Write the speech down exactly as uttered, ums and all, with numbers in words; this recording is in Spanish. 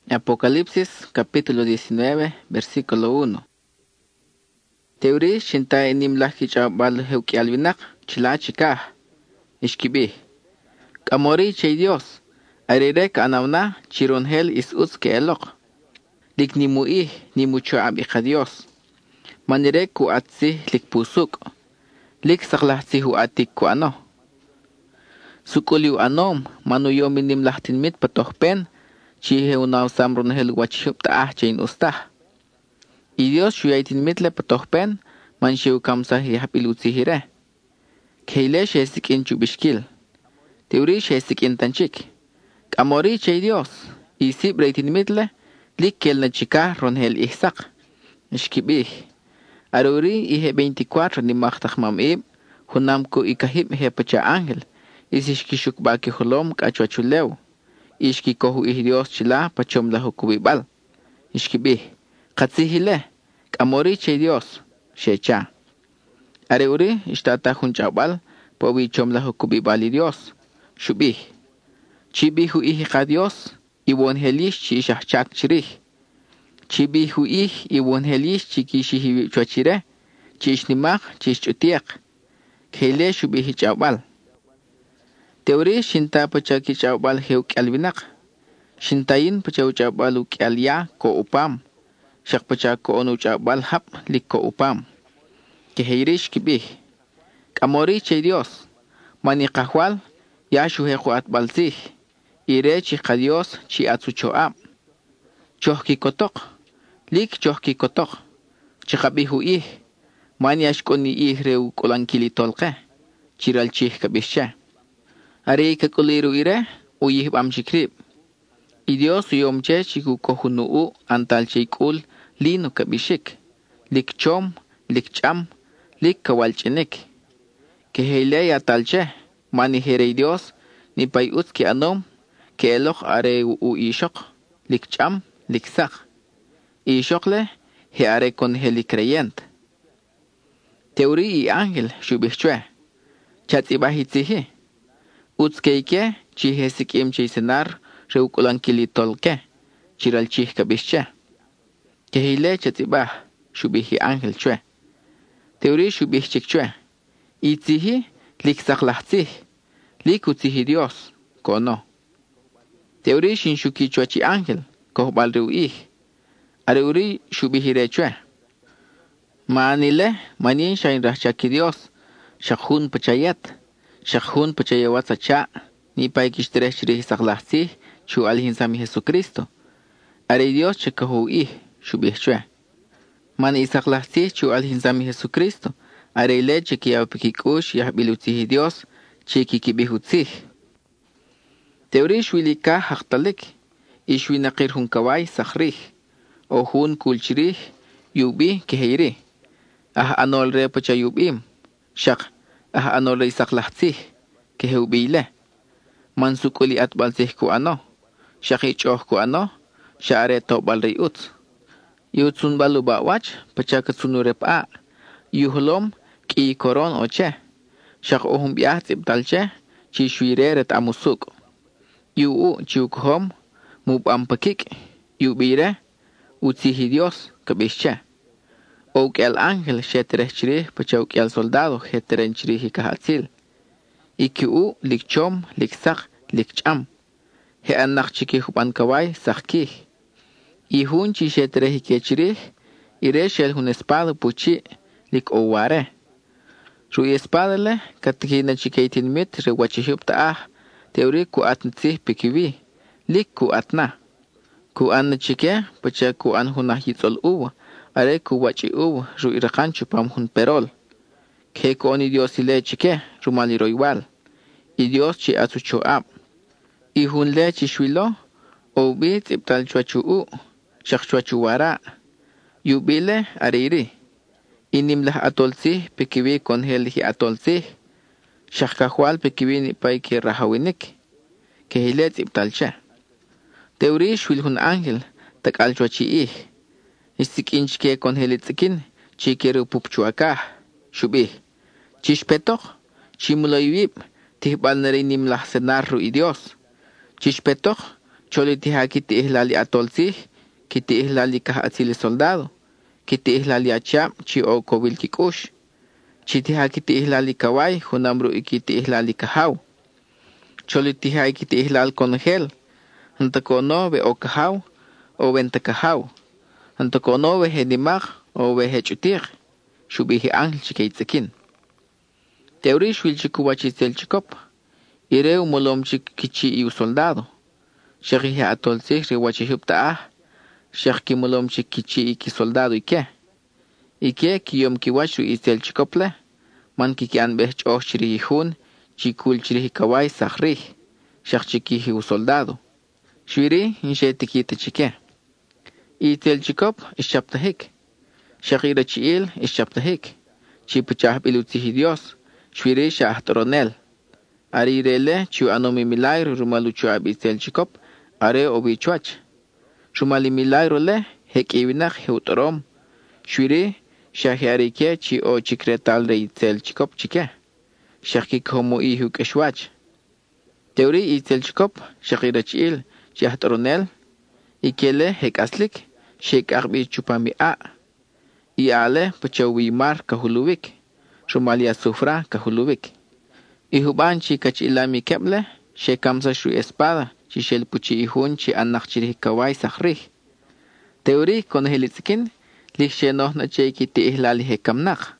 Apocalipsis capítulo diecinueve, versículo uno. Teuri shinta enim lakicha bal heuki alvinak chila chikah. Ishkibi. Kamori chay Dios. Arirek anawna chironhel is utske elok. Lik ni mui ni mucho abika Dios. Manirek ku atsi lik pusuk. Lik saklahsi hu atik ku ano. Sukuliu anom manu yominim lahtinmit patohpen. Chihe unaw samron hel wachhup taah chain ustah. Y Dios shuyaitin mitle patohpen man shiu kamsah yahapiluzi hire. Keile shesikin chubishkil. Teuri shesikin tanchik. Kamori chay Dios. Y sibreitin mitle likkel na chika ron hel ihsak. Ishkibih. Aruri ihe veinticuatro ni machtach mamib. Hunamko ikahib he pacha ángel. Isishkishuk baki holom kachwachulew. Ishki kohu ih Dios chila pachom lahu kubibal. Ishkibih. Katsihile. Kamori chay Dios. Shecha. Areuri ishtata hunchabal. Powi chom lahu kubibali Dios. Shubih. Chibihu ih ka Dios. Iwon helish chi ishahchak chirih. Chibihu ih iwon helish chi kishihi chwachire. Chi ishnimak chi ishchutiak. Khele shubih chabal. Teori shinta pacha ki chabal heuk alvinak. Shintain pacha chabal uk alia ko upam. Shak pacha ko onu chabal hap lik ko upam. Keheirish kibih. Kamori chay Dios. Mani kahwal yashu heku atbalsih. Ire chi ka Dios chi atsu choab. Chohki kotok. Lik chohki kotok. Chikabihu ih. Mani ashkoni ih reu kolankili tolke. Chiral chih kabisha. Are kakuliru ire uyih bam chikrib. Y Dios uyomche chiku kohunu antal chikul lino kabishik. Lik chom, lik cham, lik kawalchenik. Keheile atalche, mani herei Dios, ni pay utki anom, ke eloch are u ishok, lik cham, lik sak. Ishokle, he are con heli creyent. Teori y ángel shubichwe. Chatibahitzihi. Utskeike, chihe sikim chisenar, reukulanquili tolke, chiral chih kabische. Kehile chatibah, shubihi ángel chwe. Teori shubih chikchwe. Itzihi, lik saklahtzih, lik utzihi Dios, kono. Teori shinshuki chwachi ángel, kohbal reu ih. Areuri shubihi rechwe. Maanile, manin shain rachaki Dios, shakhun pachayat. Shakhun pachayawat sacha, ni pay kishtereh chirih saklahtzih, chu alhinsami Jesucristo. Are Dios chakahu ih, shubih chwe. Man isaklahtzih chu alhinsami Jesucristo. Are le chekiyaw pikikush yahbilutzih Dios, chekikibihutzih. Teori shwilika haktalik, ishwinakir hun kawai sakhrih, o hun kulchirih, yubi keheiri. Ah anol re pachayubim, shak. Ah ano ray saklahtzih, kehubile. Mansukuli at balsih ku ano, shakichoh ku ano, shaare to balray uts. Yutsun balu bawach, pachakasunurep a. Yuhlom, ki koron oche. Shak ohum biah tibtalche, chishuireret amusuk. Yu u chiukhom, mub ampakik, yubire, utsihi Dios, kabische. Ook el ángel sheterech chirih pachauk el soldado heteren chirih ikahatzil. Iki u lik chom, lik sak, lik cham. He anak chikih upan kawai sakkih. Ihun chi sheterech ike chirih, ire shel hun espada puchi, lik oware. Rui espada le, katkina chikaitin mit rewachihub taah, teori ku atntzih pikiwi, lik ku atna. Ku anna chike, pacha ku an hunah yitzol uwa. Are ku wachi u ru irakanchu pam hun perol. Ke ko ni Dios ile chike rumali ro igual. Y Dios chi atu choab. Y hun le chi shwilo o bit iptal chuachu u shak chuachu wara. Yu bile ariri. Inim lah atolsi pekiwi kon hel hi atolsi. Shak kahwal pekiwi ni pay ki rahawinik. Ke hilet iptal cha. Teori shwil hun ángel tak al chuachi ih. Istikinchke con helitzikin, chikeru pupchuakah, shubih. Chishpetok, chimuloyvip, tihbal narinim lahsenarru y Dios. Chishpetok, Choli tiha kiti ihlali atolsih, kiti ihlali kahatzili soldado, kiti ihlali acham chi o kovil kikush. Chi tiha kiti ihlali kawai, hunamru ikiti ihlali kahaw. Choli tiha kiti ihlal konjel, hantakono ve o kahaw, o venta kahaw. Hantakono ve hedimag, o ve hechutir, shubihi angel chikeitzekin. Teori shwil chikuwachisel chikop, ireu molom chik kichi iu soldado. Shakhi atolsih riwachihupta ah, shakhi molom chik kichi iki soldado ike. Ike kiyom kiwachu isel chikople, man kiki anbech oh chirihihun, chikul chirihikawai sahrih, shak chikihi u soldado. Shwiri inshe tikita chike. Isel chikop ishaptahik. Shakira chiil ishaptahik. Chipachah bilutihi Dios. Shwiri shah toronel. Ari rele chu anomi milagro rumaluchu abisel chikop, are obichuach. Shumali milagro le, hek iwinak heutorom. Shwiri, shahiarike chi o chikretal re itzel chikop chike. Shakik homo ihu keshwach. Teori itzel chikop, shakira chiil, shah toronel. Ikele hek aslik, shek arbi chupami a. Iale pachawi mar kahuluwik. Shumali asufra kahuluwik. Ihuban chi kachilami keble, she kamsa shu espada, chi shel puchi ihun chi anak chirih kawai sahrih. Teori kon helitzikin, lik she noh na che kiti ihlali he kamnak.